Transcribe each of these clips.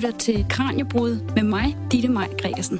lytter til Kraniebrud med mig, Ditte Maj Gregersen.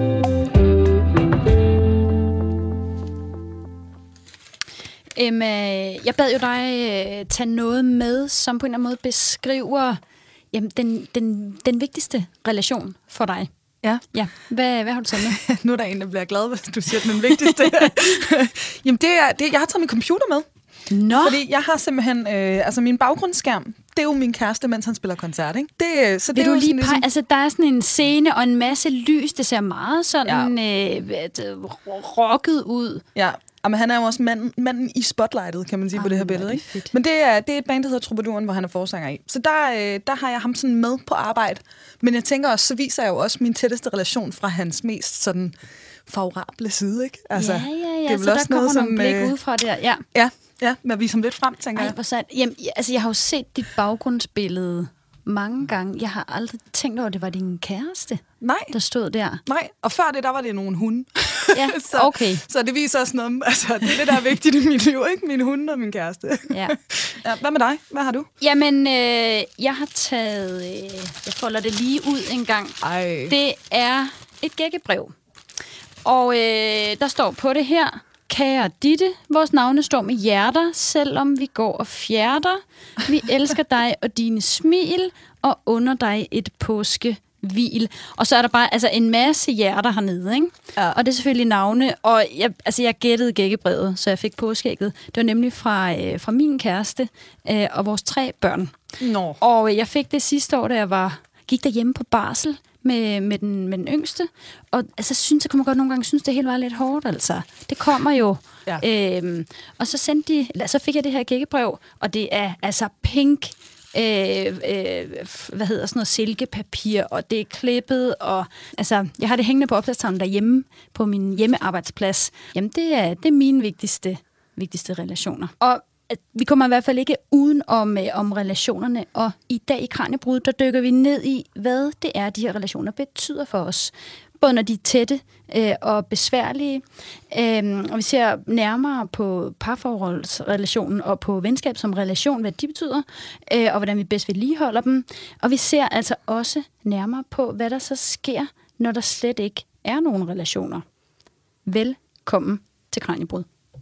Jeg bad jo dig tage noget med, som på en eller anden måde beskriver den vigtigste relation for dig. Ja. Hvad har du taget med? Nu er der en, der bliver glad, hvis du siger den vigtigste. Jamen, jeg har taget min computer med. Nå! Fordi jeg har simpelthen, min baggrundsskærm, det er jo min kæreste, mens han spiller koncert, ikke? Så vil det du jo lige ligesom... altså der er sådan en scene og en masse lys, det ser meget sådan rocket ud. Ja, men han er jo også manden i spotlightet, kan man sige, på det her billede, ikke? Fedt. Men det er et band, der hedder Troubaduren, hvor han er forsanger i. Så der har jeg ham sådan med på arbejde. Men jeg tænker også, så viser jeg jo også min tætteste relation fra hans mest sådan favorable side, ikke? Altså, Ja, det er vel så også der kommer noget, nogle blik udefra der, Ja, med at vise ham lidt frem, tænker jeg. Hvor sandt. Jamen, altså, jeg har jo set dit baggrundsbillede mange gange. Jeg har aldrig tænkt over, at det var din kæreste, der stod der. Nej, og før det, der var det nogle hunde. Ja, okay. så det viser også noget, altså det er det, der er vigtigt i mit liv, ikke? Mine hunde og min kæreste. Ja. Hvad med dig? Hvad har du? Jamen, jeg har taget... jeg folder det lige ud en gang. Ej. Det er et gækkebrev. Og der står på det her: Kære Ditte, vores navne står med hjerter, selvom vi går og fjerter. Vi elsker dig og dine smil, og under dig et påskehvil. Og så er der bare en masse hjerter hernede, ikke? Ja. Og det er selvfølgelig navne. Og jeg gættede gækkebrevet, så jeg fik påskeægget. Det var nemlig fra min kæreste og vores 3 børn. Nå. Og jeg fik det sidste år, da jeg gik derhjemme på barsel med den yngste, og synes jeg, kunne man godt nogle gange synes, det hele var lidt hårdt, altså. Det kommer jo. Ja. Og så fik jeg det her gækkebrev, og det er altså pink, sådan noget silkepapir, og det er klippet, og jeg har det hængende på opslagstavlen derhjemme, på min hjemmearbejdsplads. Jamen, det er mine vigtigste relationer. Og vi kommer i hvert fald ikke uden om relationerne, og i dag i Kraniebrud, der dykker vi ned i, hvad det er, de her relationer betyder for os. Både når de er tætte og besværlige, og vi ser nærmere på parforholdsrelationen og på venskab som relation, hvad de betyder, og hvordan vi bedst vedligeholder dem. Og vi ser altså også nærmere på, hvad der så sker, når der slet ikke er nogen relationer. Velkommen til Kraniebrud.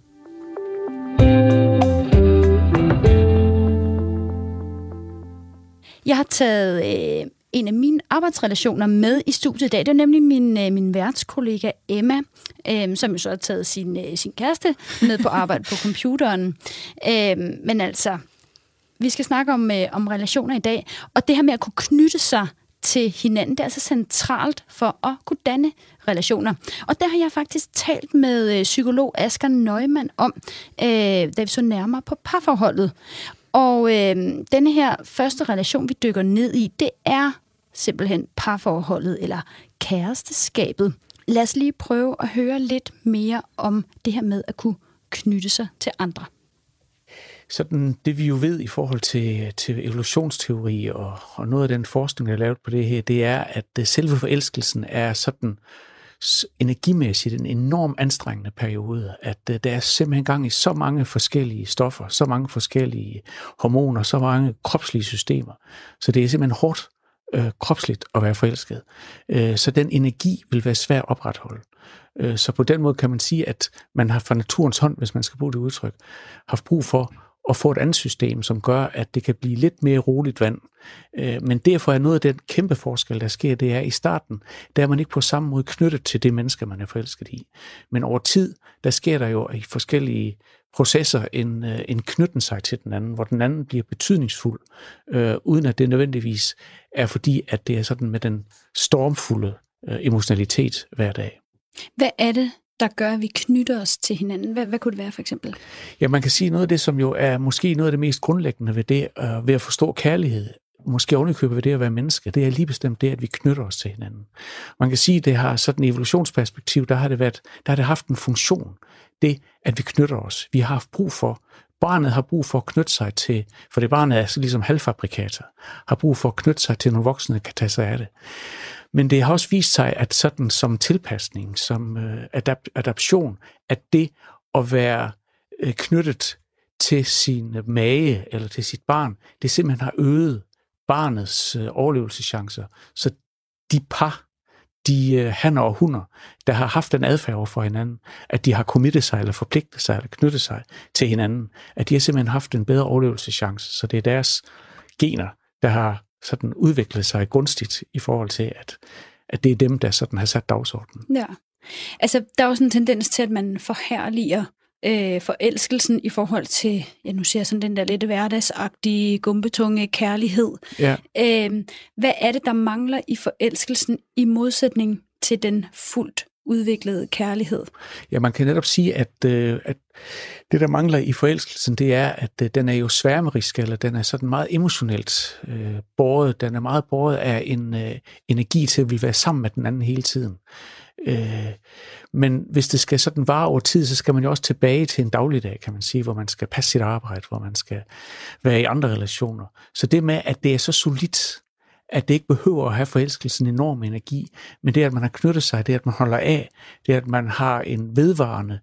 Jeg har taget en af mine arbejdsrelationer med i studiet i dag. Det er nemlig min værtskollega Emma, som jo så har taget sin kæreste med på arbejde på computeren. Men altså, vi skal snakke om relationer i dag. Og det her med at kunne knytte sig til hinanden, det er altså centralt for at kunne danne relationer. Og der har jeg faktisk talt med psykolog Asger Neumann om, da vi så nærmere på parforholdet. Og denne her første relation, vi dykker ned i, det er simpelthen parforholdet eller kæresteskabet. Lad os lige prøve at høre lidt mere om det her med at kunne knytte sig til andre. Sådan det vi jo ved i forhold til evolutionsteori og noget af den forskning, der er lavet på det her, det er, at selve forelskelsen er sådan energimæssigt en enorm anstrengende periode, at der er simpelthen gang i så mange forskellige stoffer, så mange forskellige hormoner, så mange kropslige systemer. Så det er simpelthen hårdt kropsligt at være forelsket. Så den energi vil være svær at opretholde. Så på den måde kan man sige, at man har fra naturens hånd, hvis man skal bruge det udtryk, haft brug for at få et andet system, som gør, at det kan blive lidt mere roligt vand. Men derfor er noget af den kæmpe forskel, der sker, det er i starten, der er man ikke på samme måde knyttet til det menneske, man er forelsket i. Men over tid, der sker der jo i forskellige processer en knytten sig til den anden, hvor den anden bliver betydningsfuld, uden at det nødvendigvis er fordi, at det er sådan med den stormfulde emotionalitet hver dag. Hvad er det, der gør, at vi knytter os til hinanden? Hvad kunne det være for eksempel? Ja, man kan sige noget af det, som jo er måske noget af det mest grundlæggende ved det, ved at forstå kærlighed, måske ovenikøbet ved det at være menneske, det er lige bestemt det, at vi knytter os til hinanden. Man kan sige, at det har sådan et evolutionsperspektiv, der har det haft en funktion, det at vi knytter os. Vi har haft brug for, barnet har brug for at knytte sig til, for det barnet er ligesom halvfabrikater, har brug for at knytte sig til nogle voksne, der kan tage sig af det. Men det har også vist sig, at sådan som tilpasning, som adaption, at det at være knyttet til sin mage eller til sit barn, det simpelthen har øget barnets overlevelseschancer. Så de par, de hanner og hunder, der har haft den adfærd over for hinanden, at de har committet sig, eller forpligtet sig, eller knyttet sig til hinanden, at de har simpelthen haft en bedre overlevelseschance. Så det er deres gener, der har sådan udviklet sig gunstigt i forhold til, at det er dem, der sådan har sat dagsordenen. Ja. Altså, der er jo sådan en tendens til, at man forherliger forelskelsen i forhold til, nu siger jeg sådan den der lidt hverdagsagtige, gumbetunge kærlighed. Ja. Hvad er det, der mangler i forelskelsen i modsætning til den fuldt udviklede kærlighed? Ja, man kan netop sige, at det, der mangler i forelskelsen, det er, at den er jo sværmerisk, eller den er sådan meget emotionelt båret. Den er meget båret af en energi til at ville være sammen med den anden hele tiden. Men hvis det skal sådan vare over tid, så skal man jo også tilbage til en dagligdag, kan man sige, hvor man skal passe sit arbejde, hvor man skal være i andre relationer. Så det med, at det er så solidt, at det ikke behøver at have forelskelsen enorm energi, men det, at man har knyttet sig, det, at man holder af, det, at man har en vedvarende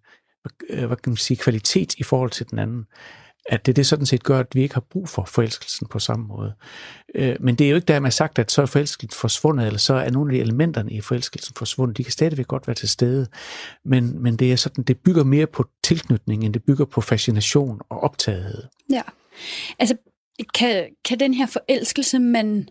kvalitet i forhold til den anden, at det sådan set gør, at vi ikke har brug for forelskelsen på samme måde. Men det er jo ikke dermed sagt, at så er forelskelsen forsvundet, eller så er nogle af de elementerne i forelskelsen forsvundet. De kan stadigvæk godt være til stede, men det er sådan, det bygger mere på tilknytning, end det bygger på fascination og optagethed. Ja, altså kan den her forelskelse, man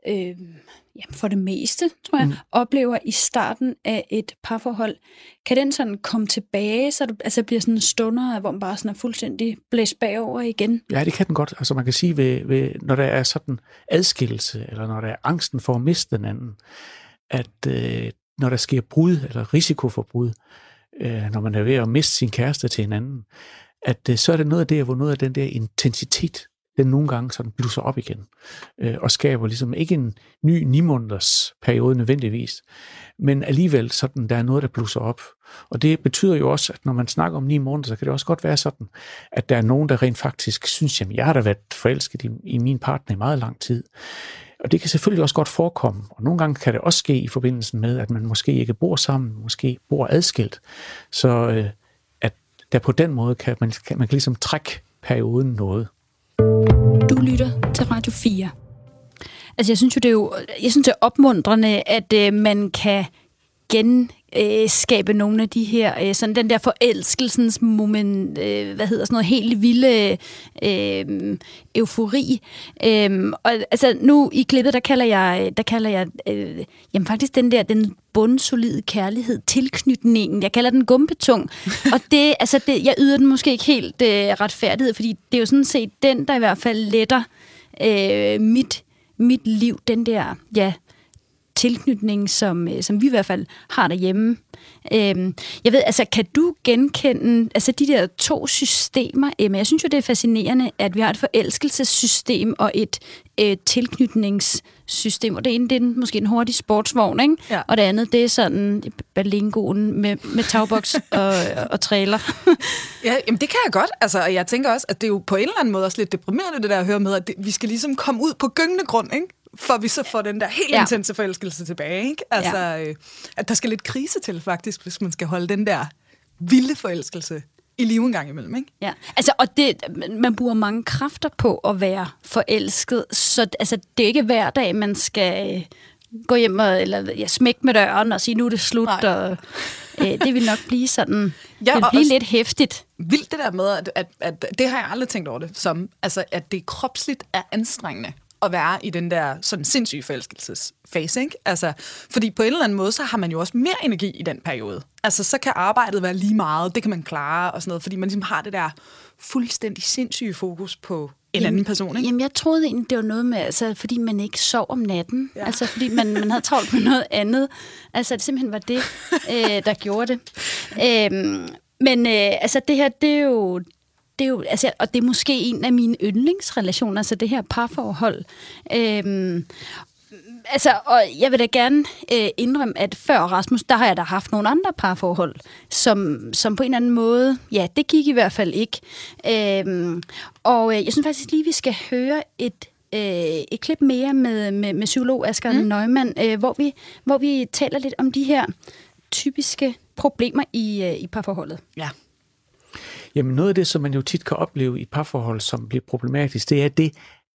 for det meste, tror jeg, oplever i starten af et parforhold, kan den sådan komme tilbage, så det bliver sådan en stunder, hvor man bare sådan er fuldstændig blæst bagover igen? Ja, det kan den godt. Altså man kan sige, ved, når der er sådan adskillelse, eller når der er angsten for at miste den anden, at når der sker brud, eller risiko for brud, når man er ved at miste sin kæreste til hinanden, at så er det noget af det, hvor noget af den der intensitet, den nogle gange sådan blusser op igen, og skaber ligesom ikke en ny 9 måneders periode nødvendigvis, men alligevel sådan, der er noget, der blusser op. Og det betyder jo også, at når man snakker om 9 måneder, så kan det også godt være sådan, at der er nogen, der rent faktisk synes, jamen jeg har da været forelsket i min partner i meget lang tid. Og det kan selvfølgelig også godt forekomme, og nogle gange kan det også ske i forbindelse med, at man måske ikke bor sammen, måske bor adskilt, så at der på den måde kan man ligesom trække perioden noget. Du lytter til Radio 4. Altså jeg synes jo, det er opmuntrende, at man kan genskabe nogle af de her, sådan den der forelskelsens moment, helt vilde eufori. Og altså nu i klippet, der kalder jeg faktisk den bundsolide kærlighed, tilknytningen, jeg kalder den gumpetung. Og jeg yder den måske ikke helt retfærdighed, fordi det er jo sådan set den, der i hvert fald letter mit liv, den der, tilknytning, som vi i hvert fald har derhjemme. Jeg ved, altså, kan du genkende de der 2 systemer, Emma? Jeg synes jo, det er fascinerende, at vi har et forelskelsessystem og et tilknytningssystem, og det ene, det er måske en hurtig sportsvogn, ikke? Ja. Og det andet, det er sådan balingoen med tagboks og trailer. Ja, jamen det kan jeg godt. Altså, og jeg tænker også, at det er jo på en eller anden måde også lidt deprimerende, det der at høre med, at vi skal ligesom komme ud på gyngende grund, ikke? For vi så får den der helt intense forelskelse tilbage, ikke? Altså, at der skal lidt krise til, faktisk, hvis man skal holde den der vilde forelskelse i live en gang imellem, ikke? Ja, altså, og man bruger mange kræfter på at være forelsket, så altså, det er ikke hver dag, man skal gå hjem og smække med døren og sige, nu er det slut, og det vil nok blive sådan, det vil blive lidt hæftigt. Vildt det der med, at det har jeg aldrig tænkt over det, som, altså, at det kropsligt er anstrengende at være i den der sådan sindssyge forelskelsesfase, ikke? Altså, fordi på en eller anden måde, så har man jo også mere energi i den periode. Altså, så kan arbejdet være lige meget, det kan man klare og sådan noget, fordi man ligesom har det der fuldstændig sindssyge fokus på en anden person, ikke? Jamen, jeg troede egentlig, det var noget med, altså, fordi man ikke sov om natten. Ja. Altså, fordi man havde travlt med noget andet. Altså, det simpelthen var det, der gjorde det. Men altså, det her, det er jo, altså, og det er måske en af mine yndlingsrelationer, altså det her parforhold. Altså, og jeg vil da gerne indrømme, at før Rasmus, der har jeg da haft nogle andre parforhold, som på en eller anden måde, det gik i hvert fald ikke. Og jeg synes faktisk lige, vi skal høre et klip mere med psykolog Asger Neumann, hvor vi taler lidt om de her typiske problemer i parforholdet. Ja. Jamen noget af det, som man jo tit kan opleve i parforhold, som bliver problematisk, det er det,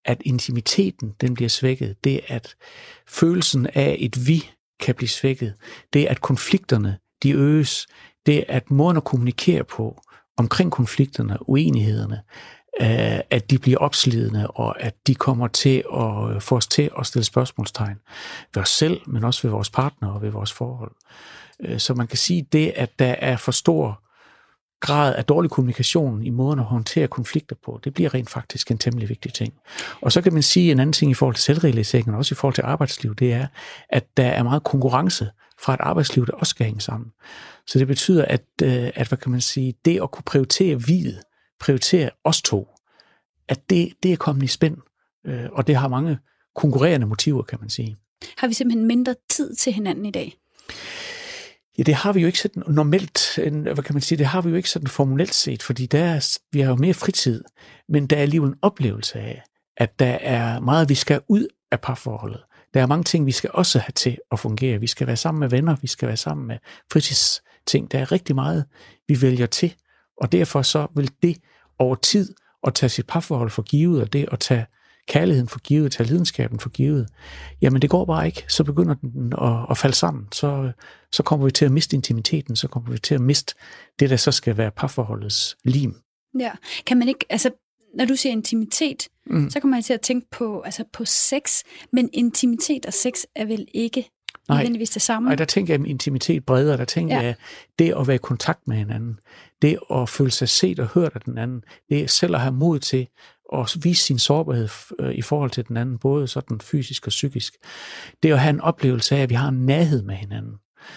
at intimiteten den bliver svækket, det at følelsen af et vi kan blive svækket, det at konflikterne de øges, det at måden at kommunikere på omkring konflikterne, uenighederne, at de bliver opslidende, og at de kommer til at få os til at stille spørgsmålstegn ved os selv, men også ved vores partner og ved vores forhold. Så man kan sige det, at der er for stor grad af dårlig kommunikation i måden at håndtere konflikter på, det bliver rent faktisk en temmelig vigtig ting. Og så kan man sige en anden ting i forhold til selvrealisering, og også i forhold til arbejdsliv, det er, at der er meget konkurrence fra et arbejdsliv, der også skal hænge sammen. Så det betyder, at hvad kan man sige, det at kunne prioritere videt, prioritere os to, at det er kommet i spænd, og det har mange konkurrerende motiver, kan man sige. Har vi simpelthen mindre tid til hinanden i dag? Ja, det har vi jo ikke sådan normalt, hvad kan man sige, det har vi jo ikke sådan formelt set, fordi vi har jo mere fritid, men der er alligevel en oplevelse af, at der er meget, vi skal ud af parforholdet. Der er mange ting, vi skal også have til at fungere. Vi skal være sammen med venner, vi skal være sammen med fritidsting. Der er rigtig meget, vi vælger til, og derfor så vil det over tid at tage sit parforhold for givet, og det at tage kærligheden for givet, tage lidenskaben for givet, jamen det går bare ikke. Så begynder den at falde sammen. Så kommer vi til at miste intimiteten, så kommer vi til at miste det, der så skal være parforholdets lim. Ja, kan man ikke, altså når du siger intimitet, så kommer jeg til at tænke på sex, men intimitet og sex er vel ikke nødvendigvis det samme? Nej, der tænker jeg intimitet bredere, der tænker jeg det at være i kontakt med hinanden, det at føle sig set og hørt af den anden, det selv at have mod til at vise sin sårbarhed i forhold til den anden, både sådan fysisk og psykisk. Det at have en oplevelse af, at vi har en nærhed med hinanden,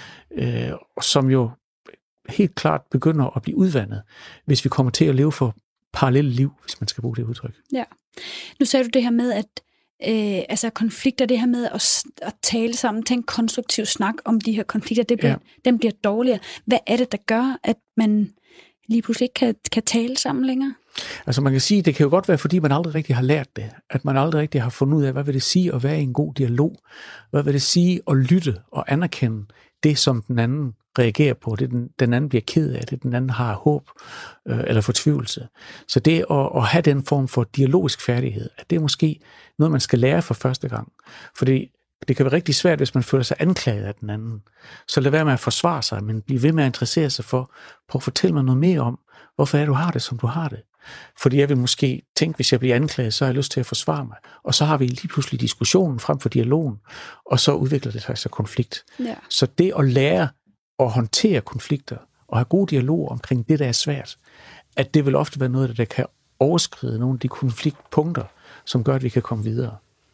som jo helt klart begynder at blive udvandet, hvis vi kommer til at leve for parallelle liv, hvis man skal bruge det udtryk. Ja. Nu sagde du det her med, at konflikter, det her med at tale sammen, tage en konstruktiv snak om de her konflikter, den bliver dårligere. Hvad er det, der gør, at man lige pludselig ikke kan tale sammen længere? Altså man kan sige, det kan jo godt være, fordi man aldrig rigtig har lært det. At man aldrig rigtig har fundet ud af, hvad vil det sige at være i en god dialog? Hvad vil det sige at lytte og anerkende det, som den anden reagerer på, det den anden bliver ked af, det den anden har håb eller fortvivlelse. Så det at have den form for dialogisk færdighed, at det er måske noget, man skal lære for første gang. Fordi det kan være rigtig svært, hvis man føler sig anklaget af den anden. Så lad være med at forsvare sig, men bliv ved med at interessere sig for, prøv at fortælle mig noget mere om, hvorfor er du har det, som du har det. Fordi jeg vil måske tænke, hvis jeg bliver anklaget, så har jeg lyst til at forsvare mig. Og så har vi lige pludselig diskussionen frem for dialogen, og så udvikler det sig konflikt. Ja. Så det at lære at håndtere konflikter og have gode dialoger omkring det, der er svært, at det vil ofte være noget, der kan overskride nogle af de konfliktpunkter, som gør, at vi kan komme videre.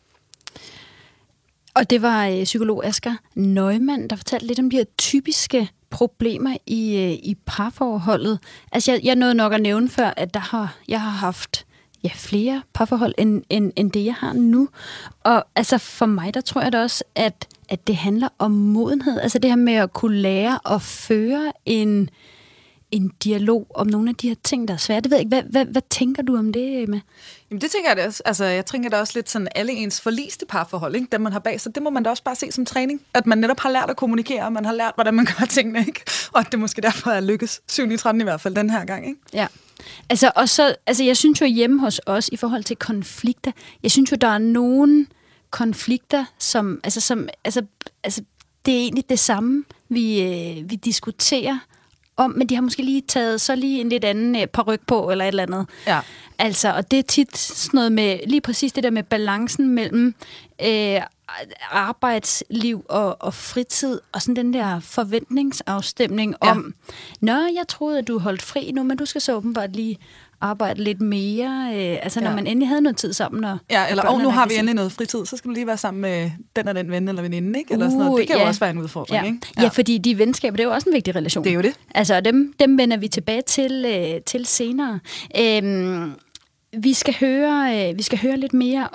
Og det var psykolog Asger Neumann, der fortalte lidt om de her typiske problemer i parforholdet. Altså jeg nåede nok at nævne før, at jeg har haft flere parforhold end det, jeg har nu. Og altså for mig, der tror jeg da også, at det handler om modenhed. Altså det her med at kunne lære at føre en dialog om nogle af de her ting, der er svære. Det ved jeg ikke. Hvad tænker du om det, Emma? Jamen det tænker jeg da også. Altså jeg tænker da også lidt sådan alle ens forliste parforhold, ikke? Dem man har bag sig. Det må man da også bare se som træning. At man netop har lært at kommunikere, og man har lært, hvordan man gør tingene, ikke? Og at det måske derfor er lykkes 7-13 i hvert fald den her gang, ikke? Ja. Altså jeg synes jo hjemme hos os i forhold til konflikter, jeg synes jo, der er nogle konflikter, som det er egentlig det samme, vi diskuterer om, men de har måske lige taget så lige en lidt anden paryk på, eller et eller andet. Ja. Altså, og det er tit sådan noget med, lige præcis det der med balancen mellem arbejdsliv og fritid, og sådan den der forventningsafstemning om, jeg troede, at du holdt fri nu, men du skal så åbenbart lige arbejde lidt mere, når man endelig havde noget tid sammen. Eller nu har vi endelig noget fritid, så skal du lige være sammen med den og den ven eller veninde, ikke? Eller sådan noget. Det kan jo også være en udfordring, ikke? Ja, fordi de venskaber, det er jo også en vigtig relation. Det er jo det. Altså, dem vender vi tilbage til senere. Vi skal høre lidt mere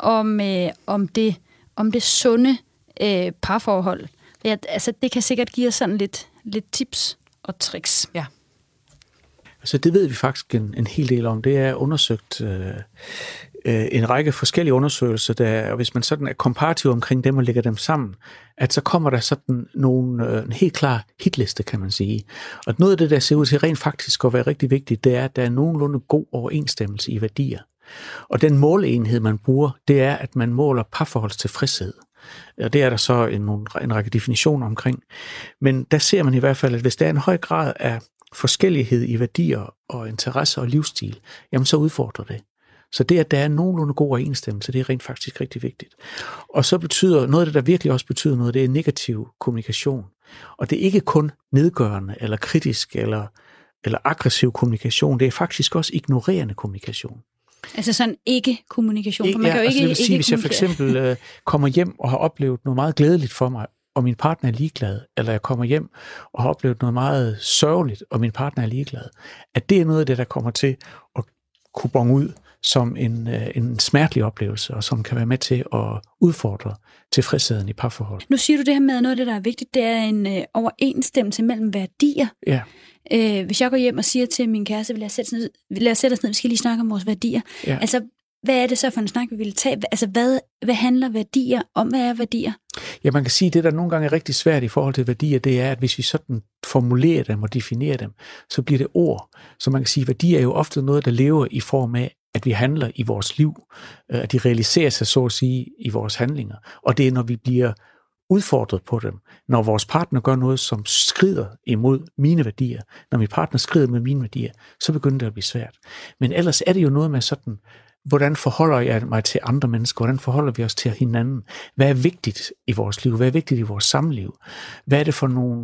om det sunde parforhold. Det kan sikkert give os sådan lidt tips og tricks. Ja. Altså det ved vi faktisk en hel del om. Det er undersøgt en række forskellige undersøgelser, der, og hvis man sådan er komparativ omkring dem og lægger dem sammen, at så kommer der sådan en helt klar hitliste, kan man sige. Og noget af det, der ser ud til rent faktisk at være rigtig vigtigt, det er, at der er nogenlunde god overensstemmelse i værdier. Og den måleenhed, man bruger, det er, at man måler parforholdstilfredshed. Og det er der så en række definitioner omkring. Men der ser man i hvert fald, at hvis der er en høj grad af forskellighed i værdier og interesser og livsstil, jamen så udfordrer det. Så det, at der er nogenlunde god overensstemmelse, det er rent faktisk rigtig vigtigt. Og så betyder noget af det, der virkelig også betyder noget, det er negativ kommunikation. Og det er ikke kun nedgørende eller kritisk eller aggressiv kommunikation, det er faktisk også ignorerende kommunikation. Altså sådan ikke-kommunikation, for man kan jo altså ikke det vil sige, hvis jeg for eksempel kommer hjem og har oplevet noget meget glædeligt for mig, og min partner er ligeglad, eller jeg kommer hjem og har oplevet noget meget sørgeligt, og min partner er ligeglad, at det er noget af det, der kommer til at kunne bonge ud som en smertelig oplevelse, og som kan være med til at udfordre tilfredsheden i parforhold. Nu siger du det her med, at noget af det, der er vigtigt, det er en overensstemmelse mellem værdier. Ja. Hvis jeg går hjem og siger til min kæreste, vil jeg sætte os ned, vi skal lige snakke om vores værdier. Ja. Altså, hvad er det så for en snak, vi vil tage? Altså, hvad handler værdier om? Hvad er værdier? Ja, man kan sige, at det, der nogle gange er rigtig svært i forhold til værdier, det er, at hvis vi sådan formulerer dem og definerer dem, så bliver det ord. Så man kan sige, at værdier er jo ofte noget, der lever i form af, at vi handler i vores liv, at de realiserer sig, så at sige, i vores handlinger. Og det er, når vi bliver udfordret på dem. Når vores partner gør noget, som skrider imod mine værdier, når min partner skrider med mine værdier, så begynder det at blive svært. Men ellers er det jo noget med sådan, hvordan forholder jeg mig til andre mennesker? Hvordan forholder vi os til hinanden? Hvad er vigtigt i vores liv? Hvad er vigtigt i vores samliv? Hvad er det for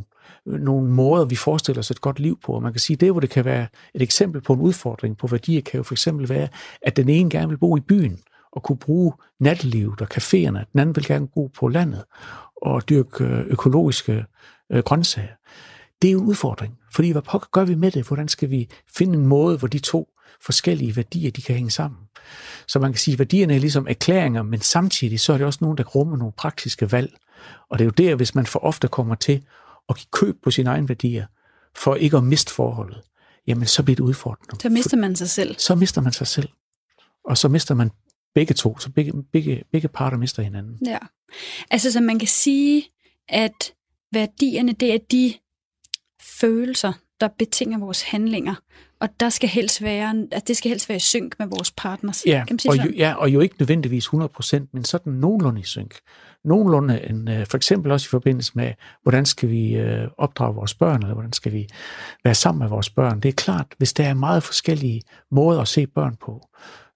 nogle måder, vi forestiller os et godt liv på? Og man kan sige, det hvor det kan være et eksempel på en udfordring på værdier, kan jo for eksempel være, at den ene gerne vil bo i byen og kunne bruge nattelivet og caféerne. Den anden vil gerne bo på landet og dyrke økologiske grøntsager. Det er jo en udfordring, fordi hvad pokker gør vi med det? Hvordan skal vi finde en måde, hvor de to forskellige værdier, de kan hænge sammen? Så man kan sige, at værdierne er ligesom erklæringer, men samtidig så er det også nogen, der rummer nogle praktiske valg. Og det er jo der, hvis man for ofte kommer til at give køb på sine egne værdier, for ikke at miste forholdet, jamen så bliver det udfordrende. Så mister man sig selv. Så mister man sig selv. Og så mister man begge to, så begge parter mister hinanden. Ja. Altså, så man kan sige, at værdierne, det er de følelser, der betinger vores handlinger, og det skal helst være i synk med vores partners. Ja, og jo ikke nødvendigvis 100%, men sådan nogenlunde i synk. Nogenlunde, for eksempel også i forbindelse med, hvordan skal vi opdrage vores børn, eller hvordan skal vi være sammen med vores børn. Det er klart, hvis der er meget forskellige måder at se børn på,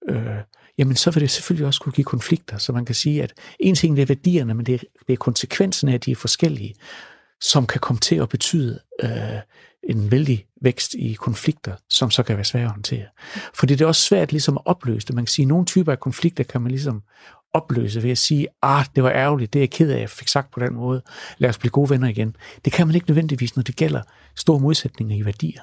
jamen så vil det selvfølgelig også kunne give konflikter. Så man kan sige, at en ting det er værdierne, men det er konsekvensen af, at de er forskellige, som kan komme til at betyde en vældig vækst i konflikter, som så kan være svære at håndtere. Fordi det er også svært ligesom at opløse det. Man kan sige, at nogle typer af konflikter kan man ligesom opløse ved at sige, det var ærgerligt, det er jeg ked af, jeg fik sagt på den måde, lad os blive gode venner igen. Det kan man ikke nødvendigvis, når det gælder store modsætninger i værdier.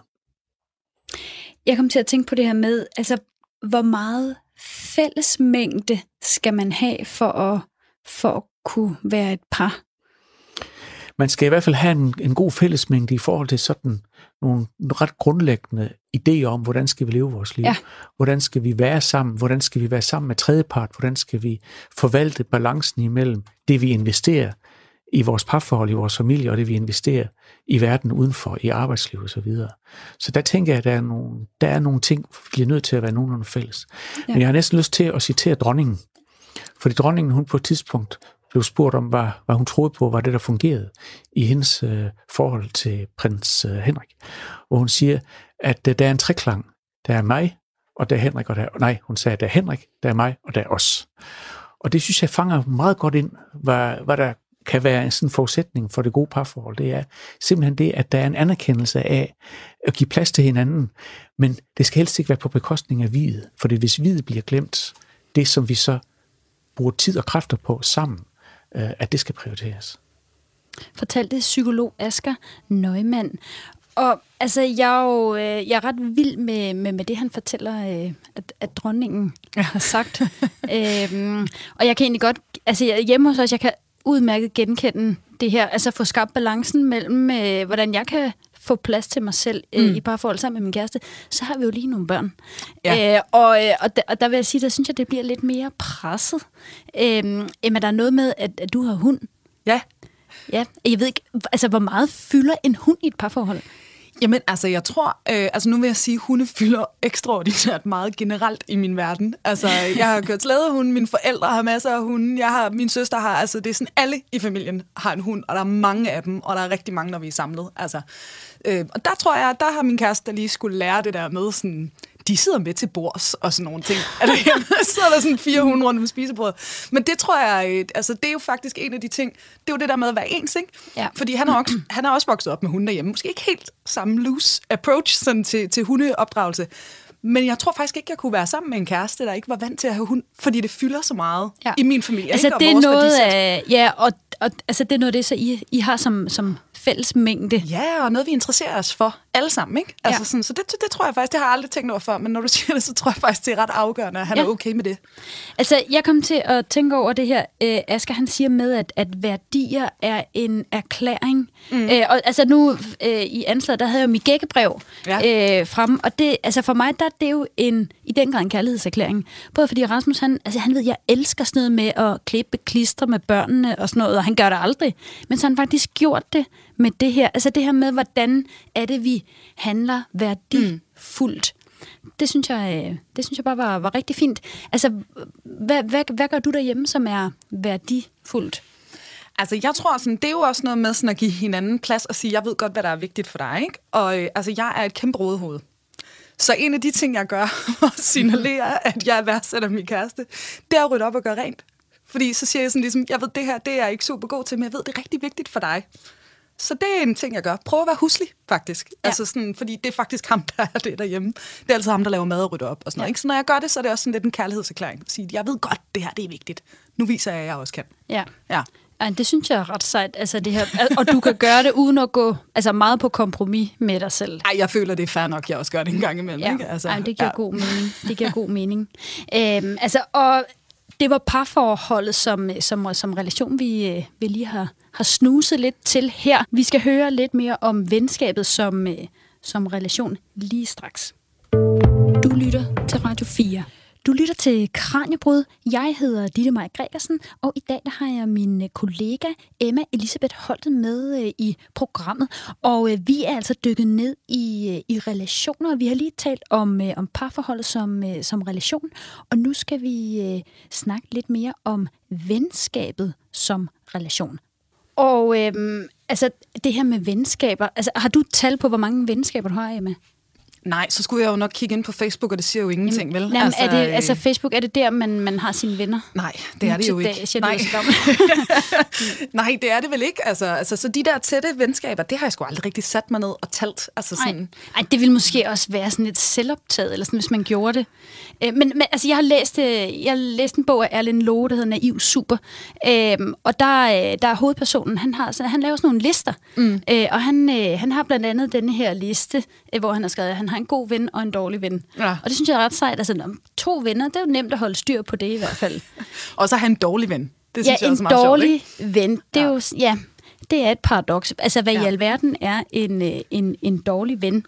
Jeg kom til at tænke på det her med, altså hvor meget fællesmængde skal man have for at kunne være et par? Man skal i hvert fald have en god fællesmængde i forhold til sådan nogle ret grundlæggende idéer om, hvordan skal vi leve vores liv? Ja. Hvordan skal vi være sammen? Hvordan skal vi være sammen med tredjepart? Hvordan skal vi forvalte balancen imellem det, vi investerer i vores parforhold, i vores familie, og det, vi investerer i verden udenfor, i arbejdsliv og så videre. Så der tænker jeg, at der er nogle ting, vi bliver nødt til at være nogenlunde fælles. Ja. Men jeg har næsten lyst til at citere dronningen. Fordi dronningen, hun på et tidspunkt blev spurgt om, hvad hun troede på, var det, der fungerede i hendes forhold til prins Henrik. Og hun siger, at der er en treklang. Der er mig, og der er Henrik, og hun sagde, at der er Henrik, der er mig, og der er os. Og det synes jeg fanger meget godt ind, hvad der kan være en sådan forudsætning for det gode parforhold. Det er simpelthen det, at der er en anerkendelse af at give plads til hinanden, men det skal helst ikke være på bekostning af viet, for hvis viet bliver glemt, det som vi så bruger tid og kræfter på sammen, at det skal prioriteres. Fortalte psykolog Asger Neumann. Og altså, jeg er ret vild med det, han fortæller, at dronningen har sagt. Og jeg kan egentlig godt, altså hjemme hos os, jeg kan udmærket genkende det her, altså få skabt balancen mellem, hvordan jeg kan få plads til mig selv i parforhold sammen med min kæreste, så har vi jo lige nogle børn. Ja. Og der vil jeg sige, der synes jeg, det bliver lidt mere presset. Emma, der er noget med, at du har hund. Ja. Ja, jeg ved ikke, altså hvor meget fylder en hund i et parforhold? Jamen, altså, jeg tror, nu vil jeg sige, at hunde fylder ekstraordinært meget generelt i min verden. Altså, jeg har kørt slædehunde, mine forældre har masser af hunde, min søster har, altså, det er sådan, alle i familien har en hund, og der er mange af dem, og der er rigtig mange, når vi er samlet. Altså, og der tror jeg, der har min kæreste lige skulle lære det der med sådan, de sidder med til bords og sådan nogle ting. Så er der sådan 400 rundt om spisebordet. Men det tror jeg, altså det er jo faktisk en af de ting, det er jo det der med at være ens, ikke? Ja. Fordi han er også vokset op med hunde derhjemme. Måske ikke helt samme loose approach sådan til hundeopdragelse. Men jeg tror faktisk ikke, jeg kunne være sammen med en kæreste, der ikke var vant til at have hund, fordi det fylder så meget i min familie. Altså ikke? Det er noget af, og altså det er noget af det, så I har som fælles mængde. Ja, og noget, vi interesserer os for alle sammen, ikke? Altså sådan, så det tror jeg faktisk, det har jeg aldrig tænkt over før, men når du siger det, så tror jeg faktisk, det er ret afgørende, at han er okay med det. Altså, jeg kom til at tænke over det her, Asger, han siger med, at værdier er en erklæring. Og altså nu i anslaget, der havde jeg jo mit gækkebrev frem, og det, altså for mig, der er det jo i den grad en kærlighedserklæring. Både fordi Rasmus, han ved, jeg elsker sådan noget med at klippe klister med børnene og sådan noget, og han gør det aldrig. Men så har han faktisk gjort det med det her. Altså det her med, hvordan er det, vi handler værdifuldt. Det synes jeg bare var rigtig fint. Altså, hvad gør du derhjemme, som er værdifuldt? Altså, jeg tror, sådan, det er jo også noget med sådan at give hinanden plads og sige, jeg ved godt, hvad der er vigtigt for dig, ikke? Og altså, jeg er et kæmpe rådehoved. Så en af de ting, jeg gør, for at signalere, at jeg værdsætter min kæreste, det er at rydde op og gøre rent. Fordi så siger jeg sådan ligesom, jeg ved, det her, det er jeg ikke super god til, men jeg ved, det er rigtig vigtigt for dig. Så det er en ting, jeg gør. Prøv at være huslig, faktisk. Ja. Altså sådan, fordi det er faktisk ham, der er det derhjemme. Det er altid ham, der laver mad og rydder op og sådan noget. Ikke? Så når jeg gør det, så er det også sådan lidt en kærlighedserklæring. At sige, jeg ved godt, det her det er vigtigt. Nu viser jeg, at jeg også kan. Ja. Ej, det synes jeg er ret sejt, altså det her. Og du kan gøre det uden at gå altså meget på kompromis med dig selv. Ej, jeg føler, det er fair nok, jeg også gør det en gang imellem. Ja. Ikke? Altså, det giver god mening. Det giver god mening. Altså, og det var parforholdet som relation, vi lige har snuset lidt til her. Vi skal høre lidt mere om venskabet som relation lige straks. Du lytter til Radio 4. Du lytter til Kraniebrud. Jeg hedder Ditte Maja Gregersen, og i dag der har jeg min kollega Emma Elisabeth Holtet med i programmet. Og vi er altså dykket ned i relationer. Vi har lige talt om parforholdet som relation, og nu skal vi snakke lidt mere om venskabet som relation. Og altså det her med venskaber, altså har du tal på, hvor mange venskaber du har, Emma? Nej, så skulle jeg jo nok kigge ind på Facebook, og det siger jo ingenting, vel? Jamen, Facebook, er det der, man har sine venner? Nej, det er det jo ikke. Nej, det er det vel ikke. Altså, så de der tætte venskaber, det har jeg sgu aldrig rigtig sat mig ned og talt. Altså, sådan. Ej, det ville måske også være sådan et selvoptaget, eller sådan, hvis man gjorde det. Men altså, jeg har læst en bog af Erlend Loe, der hedder Naiv Super. Og der er hovedpersonen, han laver sådan nogle lister. Og han har blandt andet denne her liste, hvor han har skrevet, at han har en god ven og en dårlig ven. Ja. Og det synes jeg er ret sejt. Altså, 2 venner, det er jo nemt at holde styr på det i hvert fald. Og så har han en dårlig ven. Det synes jeg også er meget sjovt, ikke? En dårlig ven, det er jo, det er et paradoks. Altså, hvad i alverden er en dårlig ven?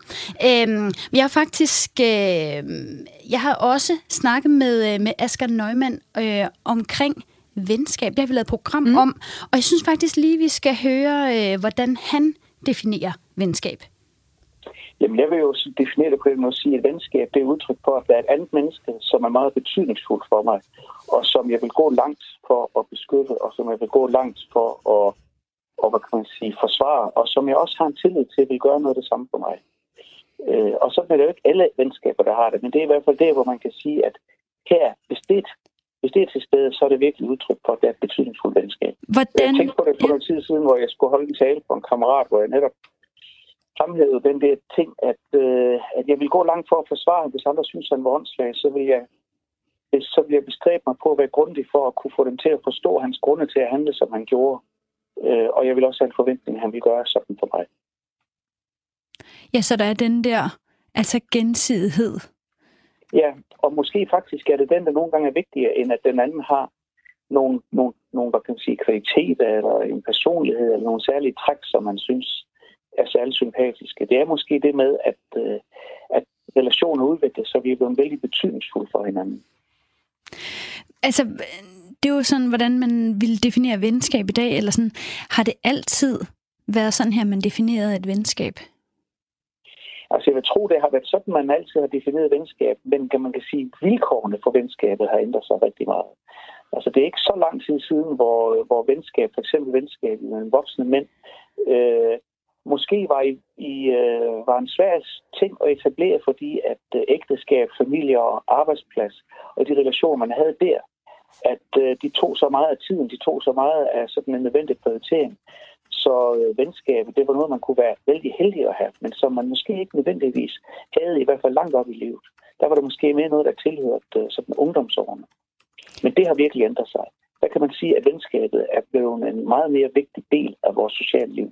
Jeg har også snakket med Asger Neumann omkring venskab. Det har vi lavet et program om. Og jeg synes faktisk lige, vi skal høre, hvordan han definerer venskab. Jamen, jeg vil jo definere det på den måde at sige, at venskab, det er udtryk for, at der er et andet menneske, som er meget betydningsfuldt for mig, og som jeg vil gå langt for at beskytte, og som jeg vil gå langt for at hvad kan man sige, forsvare, og som jeg også har en tillid til, at vil gøre noget af det samme for mig. Og så er det jo ikke alle venskaber, der har det, men det er i hvert fald det, hvor man kan sige, at her, hvis det er til stede, så er det virkelig udtryk for, at det er et betydningsfuldt venskab. Jeg tænkte på det for noget tid siden, hvor jeg skulle holde en tale på en kammerat, hvor jeg netop fremhævede den der ting, at jeg vil gå langt for at forsvare ham, hvis andre synes, han var åndssvag, så vil jeg bestræbe mig på at være grundig for at kunne få dem til at forstå hans grunde til at handle, som han gjorde. Og jeg vil også have en forventning, at han vil gøre sådan for mig. Ja, så der er den der, altså gensidighed. Ja, og måske faktisk er det den, der nogle gange er vigtigere, end at den anden har nogle hvad kan man sige, kvaliteter, eller en personlighed, eller nogle særlige træk, som man synes er særlig sympatiske. Det er måske det med, at relationer udvikles, så vi er blevet vældig betydningsfulde for hinanden. Altså, det er jo sådan, hvordan man vil definere venskab i dag, eller sådan, har det altid været sådan her, man definerede et venskab? Altså jeg vil tro, det har været sådan, man altid har defineret venskab, men man kan sige, vilkårene for venskabet har ændret sig rigtig meget. Altså det er ikke så lang tid siden, hvor venskab, for eksempel venskab mellem voksne mænd, måske var en svær ting at etablere, fordi at ægteskab, familie og arbejdsplads og de relationer, man havde der, at de tog så meget af tiden, de tog så meget af sådan en nødvendig prioritering. Så venskabet, det var noget, man kunne være vældig heldig at have, men som man måske ikke nødvendigvis havde, i hvert fald langt op i livet. Der var det måske mere noget, der tilhørte sådan ungdomsårene. Men det har virkelig ændret sig. Der kan man sige, at venskabet er blevet en meget mere vigtig del af vores sociale liv.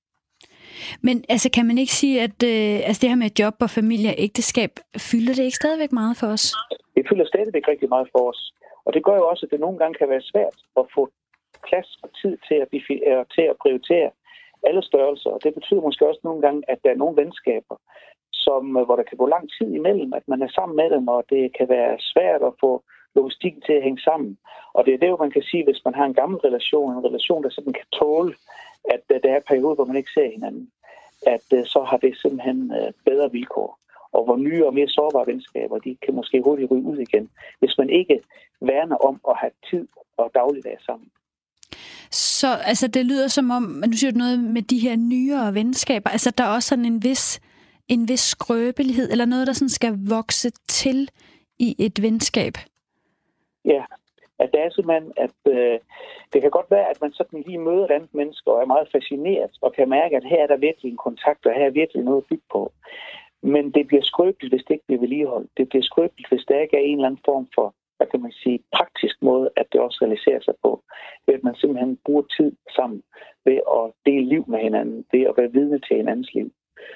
Men altså, kan man ikke sige, at det her med job og familie og ægteskab, fylder det ikke stadigvæk meget for os? Det fylder stadigvæk rigtig meget for os. Og det gør jo også, at det nogle gange kan være svært at få plads og tid til at prioritere alle størrelser. Og det betyder måske også nogle gange, at der er nogle venskaber, hvor der kan gå lang tid imellem, at man er sammen med dem, og det kan være svært at få logistikken til at hænge sammen. Og det er det, man kan sige, hvis man har en gammel relation, en relation, der sådan kan tåle, at der er en periode, hvor man ikke ser hinanden, at så har det simpelthen bedre vilkår. Og hvor nye og mere sårbare venskaber, de kan måske hurtigt ryge ud igen, hvis man ikke værner om at have tid og dagligdag sammen. Så altså, det lyder som om, nu siger du noget med de her nyere venskaber, altså der er også sådan en vis skrøbelighed, eller noget, der sådan skal vokse til i et venskab. Ja, at det er simpelthen, at det kan godt være, at man sådan lige møder et andet menneske og er meget fascineret, og kan mærke, at her er der virkelig en kontakt, og her er virkelig noget at bygge på. Men det bliver skrøbeligt, hvis det ikke bliver vedligeholdt. Det bliver skrøbeligt, hvis der ikke er en eller anden form for, hvad kan man sige, praktisk måde, at det også realiserer sig på. Ved at man simpelthen bruger tid sammen, ved at dele liv med hinanden, ved at være vidne til hinandens liv.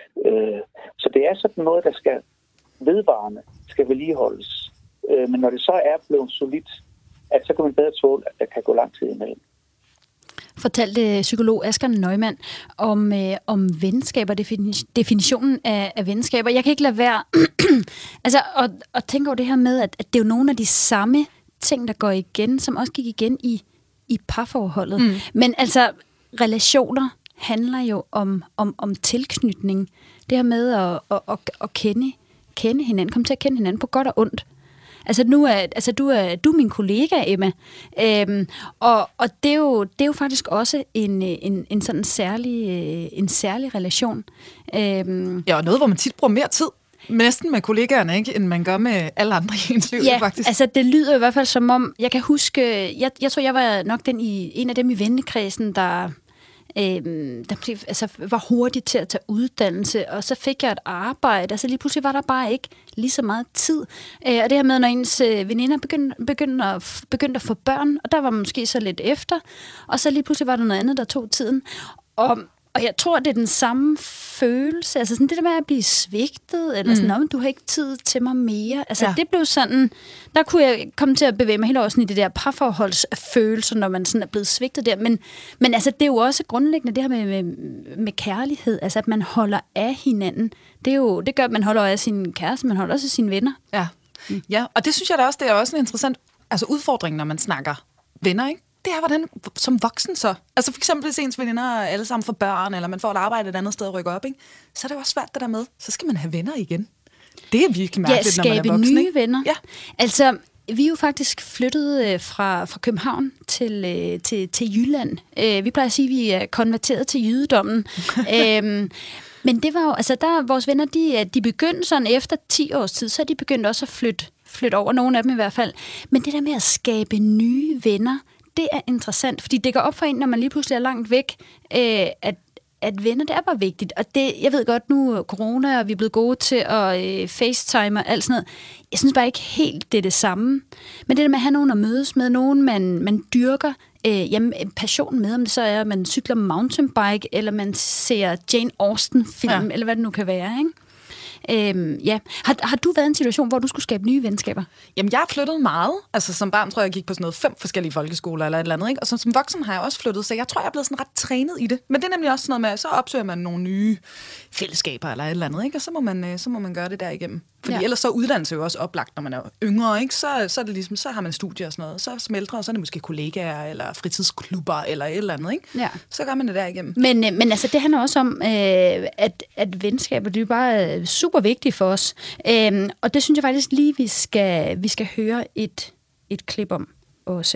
Så det er sådan noget, der skal vedvarende, skal vedligeholdes. Men når det så er blevet solidt, at så kan man bedre tåle, at der kan gå lang tid imellem. Fortalte psykolog Asger Neumann om venskaber, definitionen af venskaber. Jeg kan ikke lade være altså, at tænke over det her med, at det er jo nogle af de samme ting, der går igen, som også gik igen i parforholdet. Mm. Men altså, relationer handler jo om tilknytning. Det her med at kende hinanden, komme til at kende hinanden på godt og ondt. Altså du er min kollega, Emma, og det er jo faktisk også en sådan særlig relation. Ja, og noget, hvor man tit bruger mere tid, næsten med kollegaerne, ikke, end man gør med alle andre i ens liv, ja, faktisk. Altså det lyder i hvert fald som om, jeg kan huske, jeg tror, jeg var nok en af dem i vennekredsen, der var hurtigt til at tage uddannelse, og så fik jeg et arbejde, og så lige pludselig var der bare ikke lige så meget tid. Og det her med, når ens veninder begyndte at få børn, og der var man måske så lidt efter, og så lige pludselig var der noget andet, der tog tiden. Og jeg tror, det er den samme følelse, altså sådan det der med at blive svigtet, eller sådan, du har ikke tid til mig mere. Altså det blev sådan, der kunne jeg komme til at bevæge mig helt over sådan i det der parforholdsfølelse, når man sådan er blevet svigtet der. Men altså, det er jo også grundlæggende det her med kærlighed, altså at man holder af hinanden. Det gør, at man holder af sin kæreste, man holder også af sine venner. Ja. Ja, og det synes jeg da også, det er også en interessant udfordring, når man snakker venner, ikke? Det er, hvordan som voksen så. Altså for eksempel, hvis ens veninder alle sammen får børn, eller man får et arbejde et andet sted og rykker op, ikke? Så er det jo også svært det der med, så skal man have venner igen. Det er virkelig mærkeligt, når man er voksen. Nye ikke? venner. Ja. Altså, vi er jo faktisk flyttet fra København til Jylland. Vi plejer at sige, at vi er konverteret til jydedommen. Men det var jo, altså vores venner, de begyndte sådan efter 10 års tid, så er de begyndt også at flytte over, nogle af dem i hvert fald. Men det der med at skabe nye venner, det er interessant, fordi det går op for en, når man lige pludselig er langt væk, at venner, det er bare vigtigt. Og det, jeg ved godt, nu er corona, og vi er blevet gode til at facetime og alt sådan noget. Jeg synes bare ikke helt, det er det samme. Men det der med at have nogen at mødes med, nogen man dyrker, passion med, om det så er, at man cykler mountainbike, eller man ser Jane Austen-film, eller hvad det nu kan være, ikke? Har du været i en situation, hvor du skulle skabe nye venskaber? Jamen, jeg har flyttet meget. Altså, som barn tror jeg gik på sådan noget 5 forskellige folkeskoler eller et eller andet, ikke? Og som voksen har jeg også flyttet, så jeg tror, jeg er blevet sådan ret trænet i det. Men det er nemlig også sådan noget med, så opsøger man nogle nye fællesskaber eller et eller andet, ikke? Og så må man gøre det der igennem. Fordi ellers så er uddannelse jo også oplagt, når man er yngre, ikke? Så er det ligesom, så har man studier og sådan noget. Så som ældre, og så er det måske kollegaer, eller fritidsklubber, eller et eller andet, ikke? Ja. Så gør man det derigennem. Men altså, det handler også om, at venskaber, det er jo bare super vigtigt for os. Og det synes jeg faktisk lige, vi skal høre et klip om også.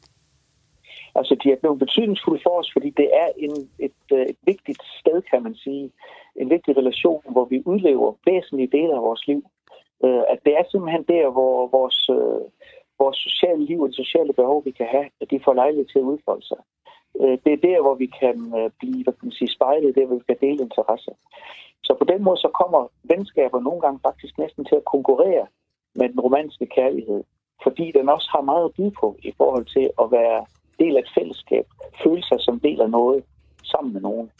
Altså, de er blevet betydningsfulde for os, fordi det er et vigtigt sted, kan man sige. En vigtig relation, hvor vi udlever væsentlige dele af vores liv. At det er simpelthen der, hvor vores sociale liv og de sociale behov, vi kan have, at de får lejlighed til at udfolde sig. Det er der, hvor vi kan blive, spejlet, der hvor vi kan dele interesser. Så på den måde, så kommer venskaber nogle gange faktisk næsten til at konkurrere med den romantiske kærlighed. Fordi den også har meget at byde på i forhold til at være del af et fællesskab, føle sig som del af noget sammen med nogen.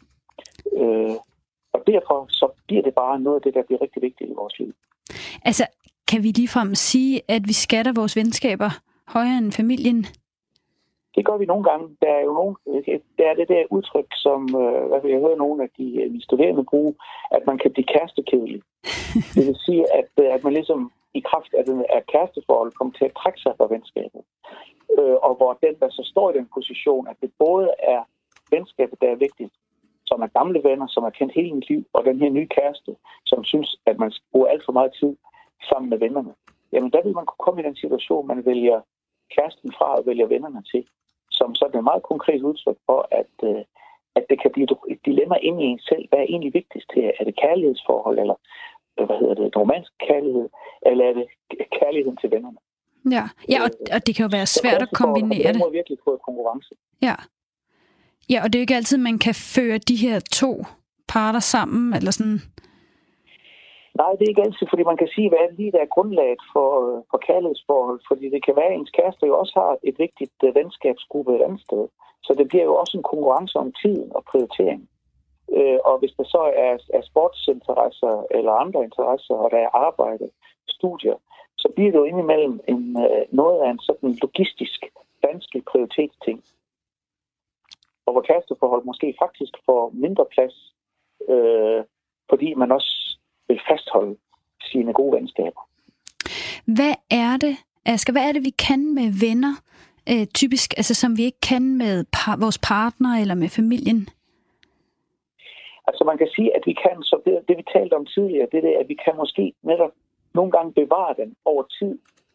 Og derfor så bliver det bare noget af det, der bliver rigtig vigtigt i vores liv. Altså, kan vi ligefrem sige, at vi skatter vores venskaber højere end familien? Det gør vi nogle gange. Der er det der udtryk, som jeg hører nogle af de studerende bruge, at man kan blive kærestekedelig. Det vil sige, at man ligesom i kraft af kæresteforhold kommer til at trække sig fra venskabet. Og hvor den, der så står i den position, at det både er venskabet, der er vigtigt, som er gamle venner, som har kendt hele mit liv, og den her nye kæreste, som synes, at man skal bruge alt for meget tid sammen med vennerne. Jamen, der vil man kunne komme i den situation, man vælger kæresten fra og vælger vennerne til, som sådan et meget konkret udtryk for, at det kan blive et dilemma inde i en selv. Hvad er egentlig vigtigst her? Er det kærlighedsforhold, eller romantisk kærlighed, eller er det kærligheden til vennerne? Ja, og det kan jo være svært at kombinere det. Det må virkelig få konkurrence. Ja, og det er jo ikke altid, man kan føre de her to parter sammen, eller sådan. Nej, det er ikke altid, fordi man kan sige, hvad er lige der er grundlaget for kærlighedsforhold, fordi det kan være, at ens kæreste jo også har et vigtigt venskabsgruppe et andet sted. Så det bliver jo også en konkurrence om tiden og prioritering. Og hvis der så er sportsinteresser eller andre interesser, og der er arbejde, studier, så bliver det jo indimellem noget af en sådan logistisk, vanskelig prioritetsting. Og hvor kæresteforhold måske faktisk får mindre plads, fordi man også vil fastholde sine gode venskaber. Hvad er det, Asger? Hvad er det, vi kan med venner, typisk, altså som vi ikke kan med vores partner eller med familien? Altså man kan sige, at vi kan, så det vi talte om tidligere, det er, at vi kan måske netop nogle gange bevare den over tid,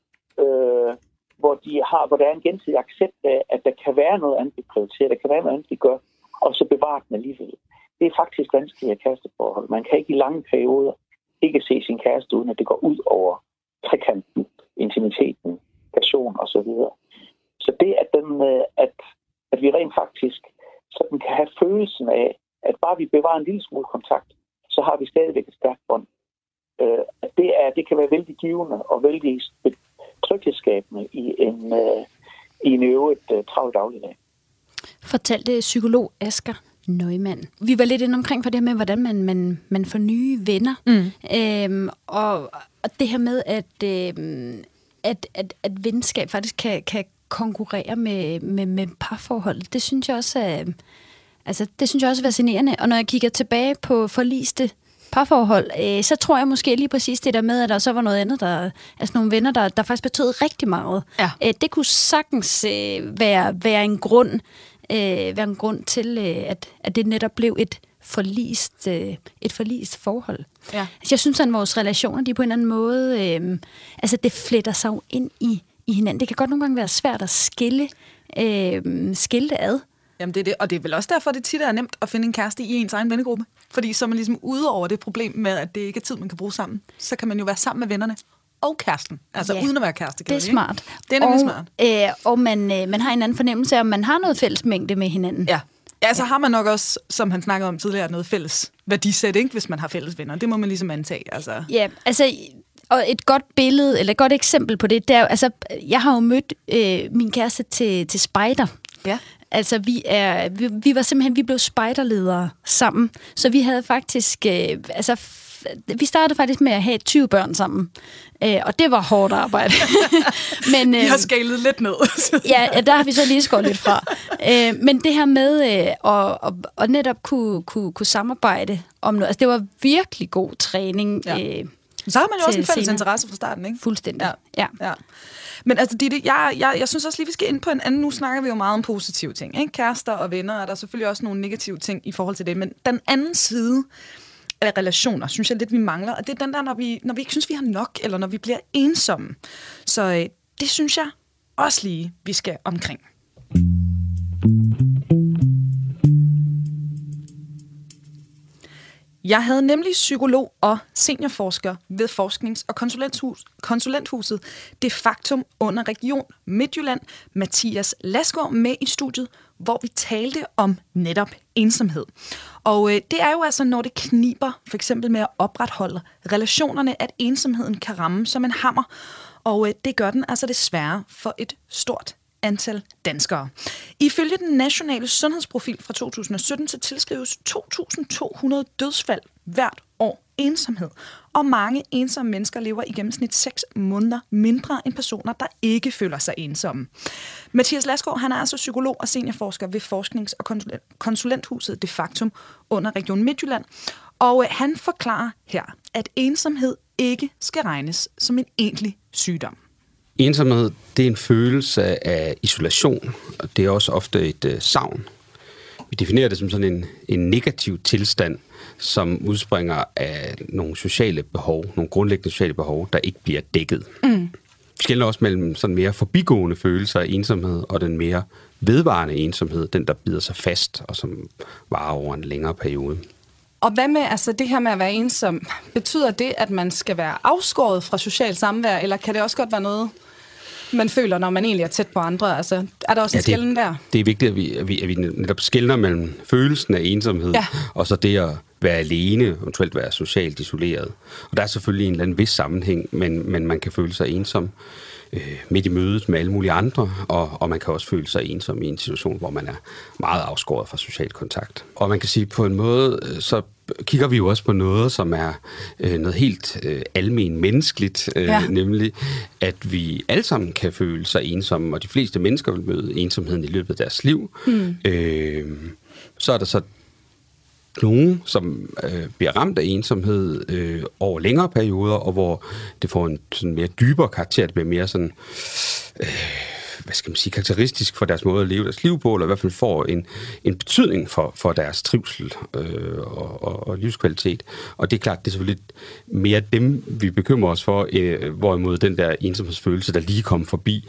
hvor der er en gensidig accept af, at der kan være noget andet, vi prioriterer, der kan være noget andet, vi gør, og så bevare den alligevel. Det er faktisk vanskeligt at kæresteforhold. Man kan ikke i lange perioder ikke se sin kæreste, uden at det går ud over trekanten, intimiteten, passion osv. Så det, at vi rent faktisk sådan kan have følelsen af, at bare vi bevarer en lille smule kontakt, så har vi stadigvæk et stærkt bånd. Det kan være vældig givende og vældig tryghedsskabende i en øvrigt travl dagligdag. Fortalte psykolog Asger Neumann. Vi var lidt inde omkring for det her med, hvordan man får nye venner. Og det her med, at venskab faktisk kan konkurrere med parforhold. Det synes jeg også er, fascinerende. Og når jeg kigger tilbage på forliste parforhold, så tror jeg måske lige præcis det der med, at der så var noget andet, altså nogle venner, der faktisk betød rigtig meget. Ja. Det kunne sagtens være en grund til, at det netop blev et forlist forhold. Ja. Altså, jeg synes, at vores relationer, de på en eller anden måde, det fletter sig jo ind i hinanden. Det kan godt nogle gange være svært at skille det ad. Jamen det er det, og det er vel også derfor, det tit er nemt at finde en kæreste i ens egen vennegruppe. Fordi så er man ligesom ude over det problem med, at det ikke er tid, man kan bruge sammen. Så kan man jo være sammen med vennerne og kæresten. Altså uden at være kæreste. Det er smart. Det er nemlig smart. Og man har en anden fornemmelse af, om man har noget fælles mængde med hinanden. Ja, så har man nok også, som han snakkede om tidligere, noget fælles værdisæt, ikke, hvis man har fælles venner. Det må man ligesom antage. Altså. Ja, og et godt billede, eller et godt eksempel på det, der, jeg har jo mødt min kæreste til spejder. Ja. Altså, vi blev spejderledere sammen, så vi havde faktisk, vi startede faktisk med at have 20 børn sammen, og det var hårdt arbejde. Men vi har skalet lidt ned. ja, der har vi så lige skåret lidt fra. Men det her med at netop kunne samarbejde om noget, altså det var virkelig god træning. Ja. Så har man jo også en fælles interesse fra starten, ikke? Fuldstændig, ja. Men altså, Ditte, jeg synes også lige, vi skal ind på en anden. Nu snakker vi jo meget om positive ting, ikke? Kærester og venner, og der er selvfølgelig også nogle negative ting i forhold til det. Men den anden side af relationer, synes jeg lidt, vi mangler. Og det er den der, når vi ikke synes, vi har nok, eller når vi bliver ensomme. Så det synes jeg også lige, vi skal omkring. Jeg havde nemlig psykolog og seniorforsker ved Forsknings- og Konsulenthuset De Factum under Region Midtjylland, Mathias Lasgaard, med i studiet, hvor vi talte om netop ensomhed. Og det er jo altså, når det kniber, for eksempel med at opretholde relationerne, at ensomheden kan ramme som en hammer. Og det gør den altså desværre for et stort antal danskere. Ifølge den nationale sundhedsprofil fra 2017, så tilskrives 2.200 dødsfald hvert år ensomhed. Og mange ensomme mennesker lever i gennemsnit 6 måneder mindre end personer, der ikke føler sig ensomme. Mathias Lasgaard, han er altså psykolog og seniorforsker ved Forsknings- og Konsulenthuset De Factum under Region Midtjylland. Og han forklarer her, at ensomhed ikke skal regnes som en egentlig sygdom. Ensomhed, det er en følelse af isolation, og det er også ofte et savn. Vi definerer det som sådan en negativ tilstand, som udspringer af nogle sociale behov, nogle grundlæggende sociale behov, der ikke bliver dækket. Vi skelner også mellem sådan mere forbigående følelser af ensomhed og den mere vedvarende ensomhed, den der bider sig fast og som varer over en længere periode. Og hvad med altså det her med at være ensom? Betyder det, at man skal være afskåret fra social samvær, eller kan det også godt være noget, man føler, når man egentlig er tæt på andre? Altså, er der også en skelnen der? Det er vigtigt, at vi netop skelner mellem følelsen af ensomhed, og så det at være alene, eventuelt være socialt isoleret. Og der er selvfølgelig en eller anden vis sammenhæng, men man kan føle sig ensom midt i mødet med alle mulige andre, og man kan også føle sig ensom i en situation, hvor man er meget afskåret fra social kontakt. Og man kan sige, på en måde, så kigger vi jo også på noget, som er noget helt almen menneskeligt, nemlig at vi alle sammen kan føle sig ensomme, og de fleste mennesker vil møde ensomheden i løbet af deres liv. Så er der så nogen, som bliver ramt af ensomhed over længere perioder, og hvor det får en sådan mere dybere karakter, det bliver mere sådan, hvad skal man sige, karakteristisk for deres måde at leve deres liv på, eller i hvert fald får en betydning for deres trivsel og livskvalitet. Og det er klart, det er selvfølgelig mere dem, vi bekymrer os for, hvorimod den der ensomhedsfølelse, der lige kom forbi,